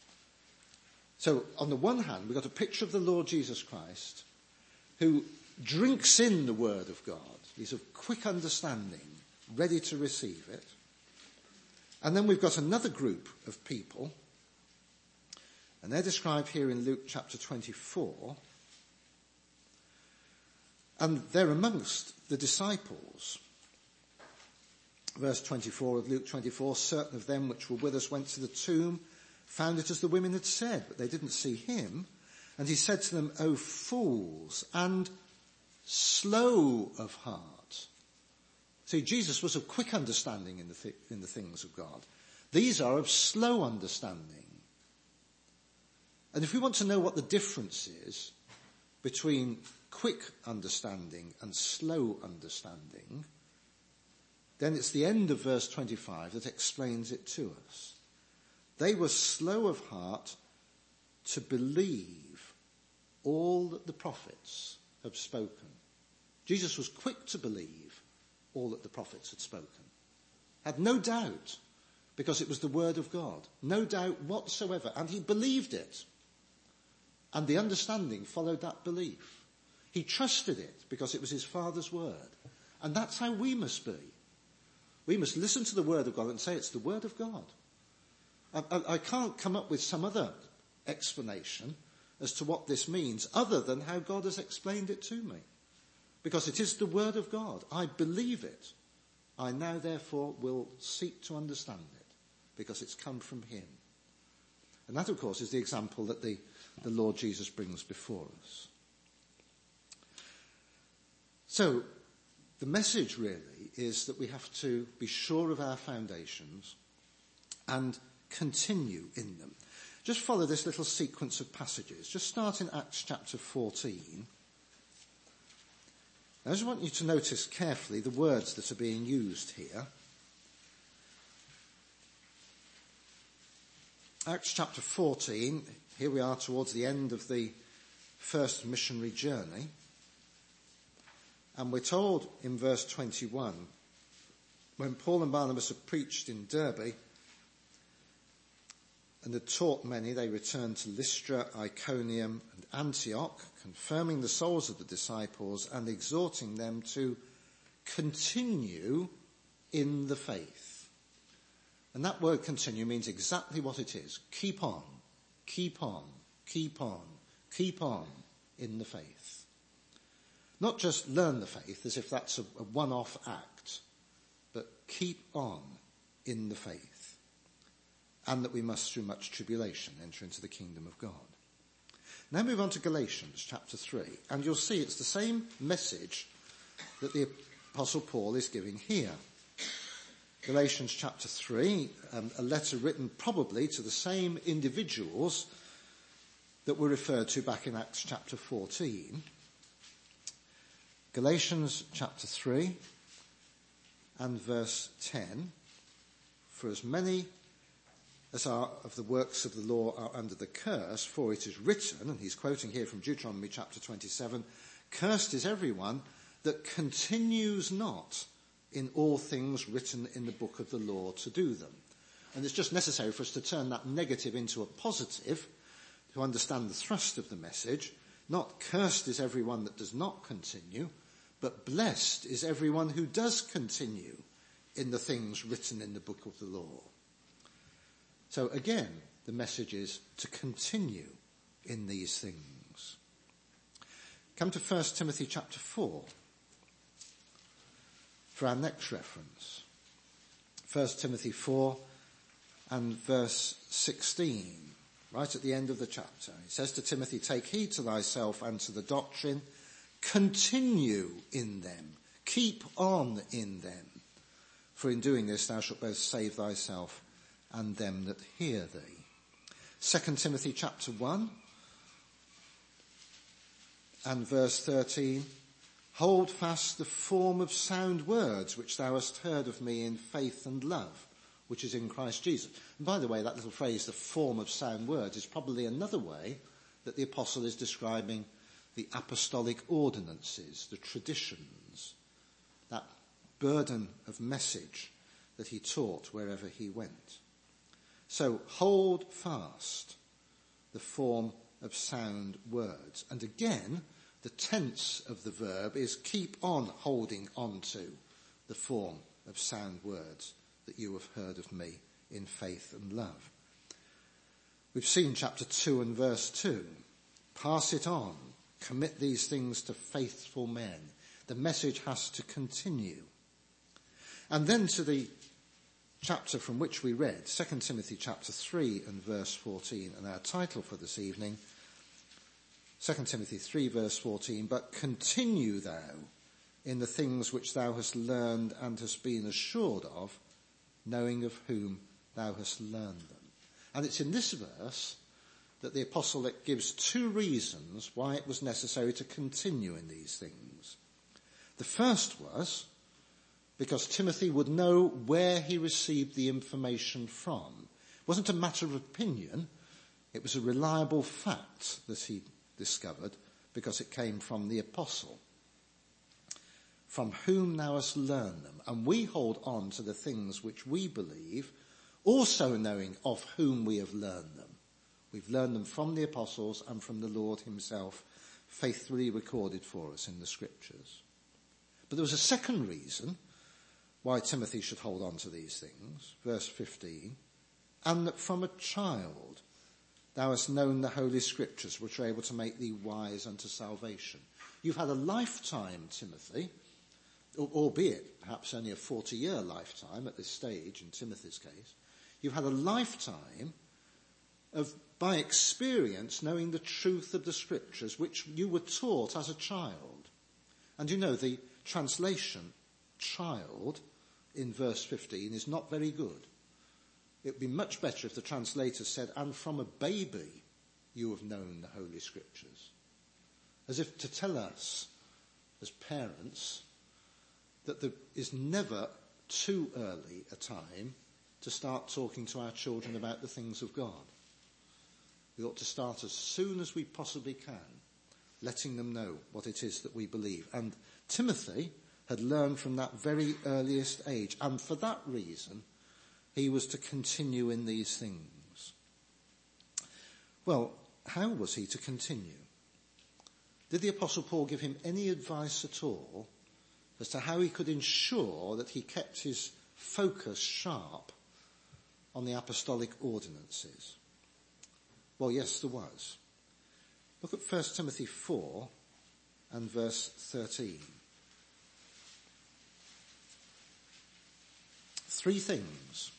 So on the one hand, we've got a picture of the Lord Jesus Christ who drinks in the word of God. He's of quick understanding, ready to receive it. And then we've got another group of people, and they're described here in Luke chapter twenty-four. And they're amongst the disciples. Verse twenty-four of Luke twenty-four, certain of them which were with us went to the tomb, found it as the women had said, but they didn't see him. And he said to them, O fools, and slow of heart. See, Jesus was of quick understanding in the, th- in the things of God. These are of slow understanding. And if we want to know what the difference is between quick understanding and slow understanding, then it's the end of verse twenty-five that explains it to us. They were slow of heart to believe all that the prophets have spoken. Jesus was quick to believe all that the prophets had spoken. Had no doubt, because it was the word of God. No doubt whatsoever. And he believed it. And the understanding followed that belief. He trusted it because it was his Father's word. And that's how we must be. We must listen to the word of God and say it's the word of God. I, I, I can't come up with some other explanation as to what this means other than how God has explained it to me. Because it is the word of God. I believe it. I now therefore will seek to understand it because it's come from him. And that, of course, is the example that the, the Lord Jesus brings before us. So, the message really is that we have to be sure of our foundations and continue in them. Just follow this little sequence of passages. Just start in Acts chapter fourteen. I just want you to notice carefully the words that are being used here. Acts chapter fourteen, here we are towards the end of the first missionary journey. And we're told in verse twenty-one, when Paul and Barnabas had preached in Derbe and had taught many, they returned to Lystra, Iconium and Antioch, confirming the souls of the disciples and exhorting them to continue in the faith. And that word continue means exactly what it is. Keep on, keep on, keep on, keep on in the faith. Not just learn the faith as if that's a, a one-off act, but keep on in the faith. And that we must, through much tribulation, enter into the kingdom of God. Now move on to Galatians chapter three, and you'll see it's the same message that the Apostle Paul is giving here. Galatians chapter three, um, a letter written probably to the same individuals that were referred to back in Acts chapter fourteen. Galatians chapter three and verse ten. For as many as are of the works of the law are under the curse, for it is written, and he's quoting here from Deuteronomy chapter twenty-seven, cursed is everyone that continues not in all things written in the book of the law to do them. And it's just necessary for us to turn that negative into a positive to understand the thrust of the message. Not cursed is everyone that does not continue, but blessed is everyone who does continue in the things written in the book of the law. So again, the message is to continue in these things. Come to First Timothy chapter four for our next reference. First Timothy four and verse sixteen, right at the end of the chapter. It says to Timothy, take heed to thyself and to the doctrine, continue in them, keep on in them. For in doing this thou shalt both save thyself and them that hear thee. Second Timothy chapter one and verse thirteen. Hold fast the form of sound words which thou hast heard of me in faith and love, which is in Christ Jesus. And by the way, that little phrase, the form of sound words, is probably another way that the apostle is describing the apostolic ordinances, the traditions, that burden of message that he taught wherever he went. So hold fast the form of sound words. And again, the tense of the verb is keep on holding on to the form of sound words that you have heard of me in faith and love. We've seen chapter two and verse two. Pass it on. Commit these things to faithful men. The message has to continue. And then to the chapter from which we read, Second Timothy chapter three and verse fourteen, and our title for this evening, Second Timothy three verse fourteen, but continue thou in the things which thou hast learned and hast been assured of, knowing of whom thou hast learned them. And it's in this verse that the apostle gives two reasons why it was necessary to continue in these things. The first was because Timothy would know where he received the information from. It wasn't a matter of opinion, it was a reliable fact that he discovered because it came from the apostle. From whom thou hast learned them. And we hold on to the things which we believe, also knowing of whom we have learned them. We've learned them from the apostles and from the Lord himself, faithfully recorded for us in the scriptures. But there was a second reason why Timothy should hold on to these things. Verse fifteen, and that from a child thou hast known the holy scriptures, which are able to make thee wise unto salvation. You've had a lifetime, Timothy, albeit perhaps only a forty-year lifetime at this stage in Timothy's case. You've had a lifetime of, by experience, knowing the truth of the scriptures, which you were taught as a child. And you know, the translation, child, in verse fifteen is not very good. It would be much better if the translator said, and from a baby you have known the Holy Scriptures. As if to tell us, as parents, that there is never too early a time to start talking to our children about the things of God. We ought to start as soon as we possibly can, letting them know what it is that we believe. And Timothy had learned from that very earliest age, and for that reason, he was to continue in these things. Well, how was he to continue? Did the Apostle Paul give him any advice at all as to how he could ensure that he kept his focus sharp on the apostolic ordinances? Well, yes, there was. Look at First Timothy four and verse thirteen. Three things.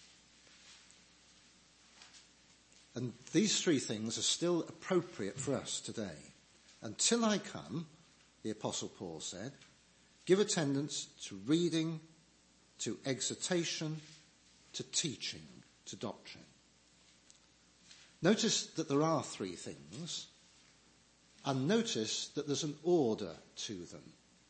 And these three things are still appropriate for us today. Until I come, the Apostle Paul said, give attendance to reading, to exhortation, to teaching, to doctrine. Notice that there are three things, and notice that there's an order to them.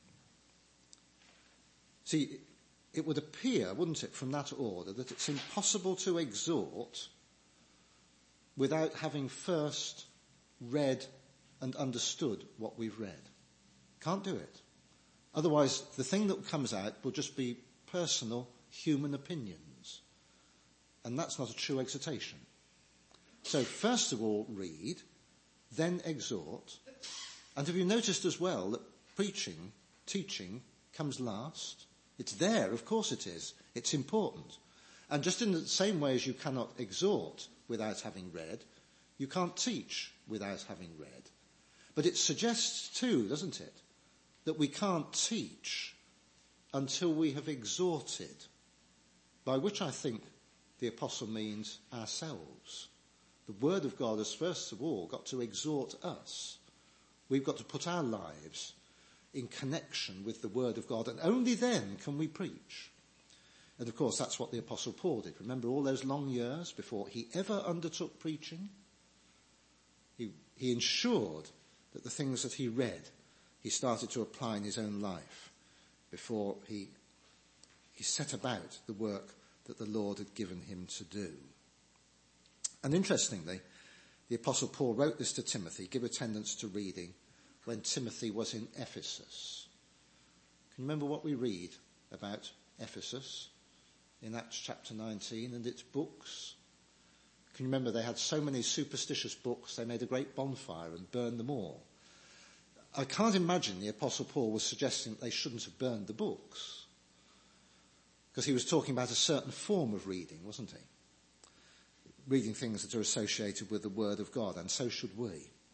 See, it would appear, wouldn't it, from that order, that it's impossible to exhort without having first read and understood what we've read. Can't do it. Otherwise, the thing that comes out will just be personal human opinions. And that's not a true exhortation. So first of all, read, then exhort. And have you noticed as well that preaching, teaching, comes last? It's there, of course it is. It's important. And just in the same way as you cannot exhort without having read, you can't teach without having read. But it suggests too, doesn't it, that we can't teach until we have exhorted, by which I think the apostle means ourselves. The word of God has first of all got to exhort us. We've got to put our lives in connection with the word of God, and only then can we preach. And of course that's what the apostle Paul did. Remember all those long years before he ever undertook preaching? He, he ensured that the things that he read, he started to apply in his own life before he, he set about the work that the Lord had given him to do. And interestingly, the apostle Paul wrote this to Timothy, give attendance to reading, when Timothy was in Ephesus. Can you remember what we read about Ephesus in Acts chapter nineteen and its books? Can you remember they had so many superstitious books, they made a great bonfire and burned them all. I can't imagine the apostle Paul was suggesting that they shouldn't have burned the books, because he was talking about a certain form of reading, wasn't he? Reading things that are associated with the word of God, and so should we.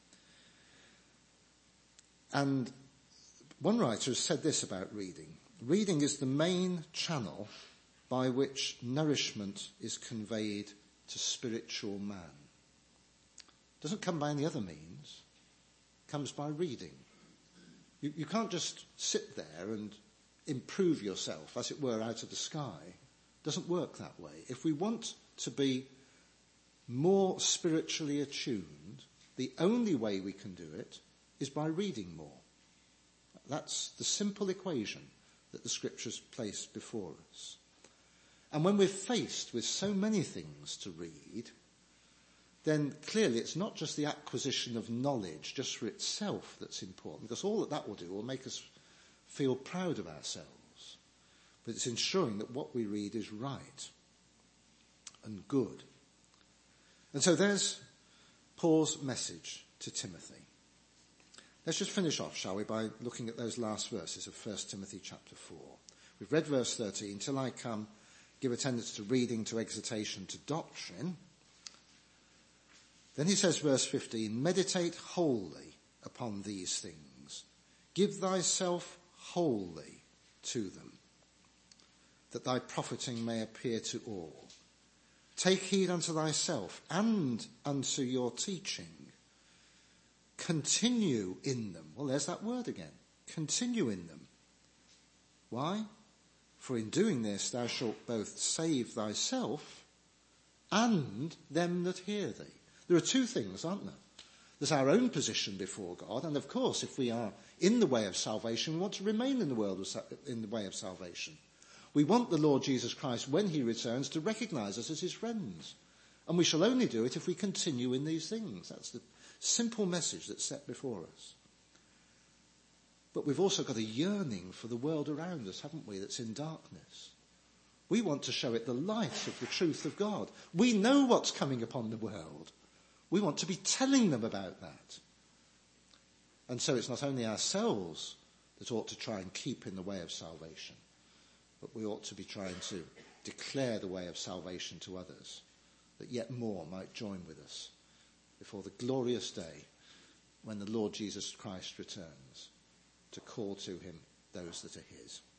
And one writer has said this about reading. Reading is the main channel by which nourishment is conveyed to spiritual man. It doesn't come by any other means. It comes by reading. You, you can't just sit there and improve yourself, as it were, out of the sky. It doesn't work that way. If we want to be more spiritually attuned, the only way we can do it is by reading more. That's the simple equation that the scriptures place before us. And when we're faced with so many things to read, then clearly it's not just the acquisition of knowledge just for itself that's important, because all that that will do will make us feel proud of ourselves. But it's ensuring that what we read is right and good. And so there's Paul's message to Timothy. Let's just finish off, shall we, by looking at those last verses of First Timothy chapter four. We've read verse thirteen, till I come, give attendance to reading, to exhortation, to doctrine. Then he says, verse fifteen, meditate wholly upon these things. Give thyself wholly to them, that thy profiting may appear to all. Take heed unto thyself and unto your teaching. Continue in them. Well, there's that word again. Continue in them. Why? For in doing this thou shalt both save thyself and them that hear thee. There are two things, aren't there? There's our own position before God, and of course, if we are in the way of salvation, we want to remain in the world of, in the way of salvation. We want the Lord Jesus Christ, when he returns, to recognize us as his friends. And we shall only do it if we continue in these things. That's the simple message that's set before us. But we've also got a yearning for the world around us, haven't we, that's in darkness. We want to show it the light of the truth of God. We know what's coming upon the world. We want to be telling them about that. And so it's not only ourselves that ought to try and keep in the way of salvation, but we ought to be trying to declare the way of salvation to others, that yet more might join with us before the glorious day when the Lord Jesus Christ returns to call to him those that are his.